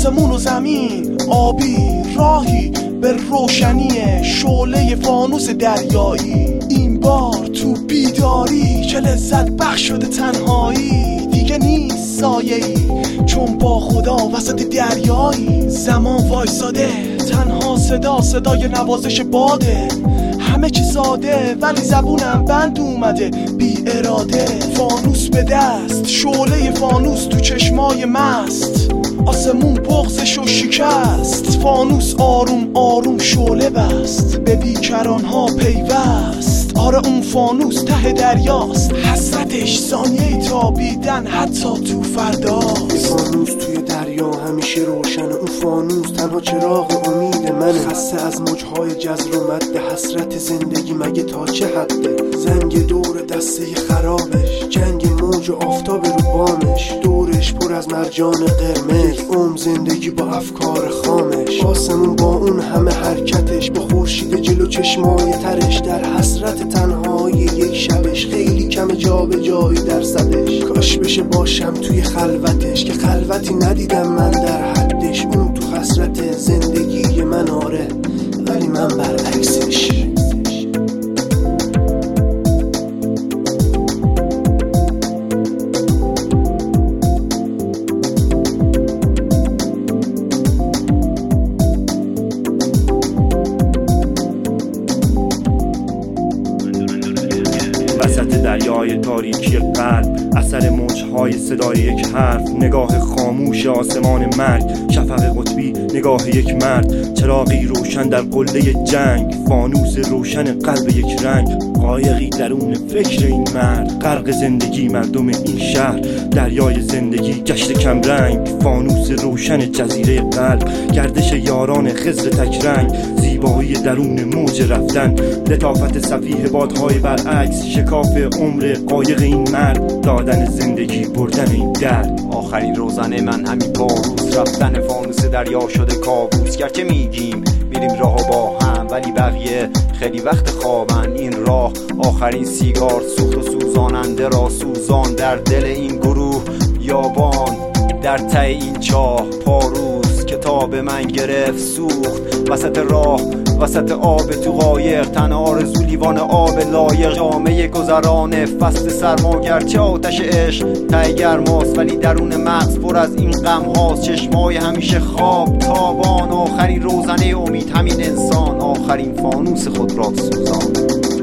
آسمون و زمین آبی، راهی به روشنی شعله فانوس دریایی. این بار تو بیداری که لذت بخش شده تنهایی، دیگه نیست سایه‌ای چون با خدا وسط دریایی. زمان وایساده تنها صدای نوازش باده، همه چی ساده ولی زبونم بند اومده بی اراده. فانوس به دست، شعله فانوس تو چشمای مست، آسمون بغضشو شکست. فانوس آروم آروم شعله بست، به بیکرانها پیوست. آره اون فانوس ته دریاست، حسرتش ثانیه تابیدن حتی تو فرداست. یه فانوس توی دریا همیشه روشنه، اون فانوس تنها چراغ امید منه. خسته از موجهای جزر و مد، حسرت زندگی مگه تا چه حده؟ زنگ دور دسته خرابش، جنگ موج و آفتاب رو بامش. دورش پر از مرجان قرمز، زندگی با افکار خامش. آسمون با اون همه حرکتش، با خورشید جلو چشمای ترش. در حسرت تنهایی یک شبش، خیلی کم جا به جایی در صدش. کاش بشه باشم توی خلوتش، که خلوتی ندیدم من در حدش. اون تو حسرت زندگی من آره، ولی من برعکسش. وسط دریای تاریکی قلب، اثر موجهای صدای یک حرف. نگاه خاموش آسمان مرگ، شفق قطبی نگاه یک مرد. چراغی روشن در قله جنگ، فانوس روشن قلب یک رنگ. قایقی درون فکر این مرد، غرق زندگی مردم این شهر. دریای زندگی گشت کم رنگ، فانوس روشن جزیره قلب. گردش یاران خضر تک رنگ، زیبایی درون موج رفتن. لطافت صفیح بادهای برعکس، شکاف عمر قایق این مرد. دادن زندگی بردن این درد. آخرین روزنه من همین پاروز، رفتن فانوس دریا شده کابوس. گرچه میگیم میریم راهو با هم، ولی بقیه خیلی وقت خوابن. این راه آخرین سیگار سوخت و سوزاننده را سوزان. در دل این گروه یابان، در ته این چاه پاروز. کتاب من گرفت سوخت وسط راه، وسط آب تو قایق. تن آرزو لیوان آب لایق، جامعه گذران فصل سرما. گرچه آتش عشق ته گرماست، ولی درون مغز پر از این غم هاست. چشمای همیشه خواب تابان، آخرین روزنه امید همین انسان. آخرین فانوس خود را سوزان.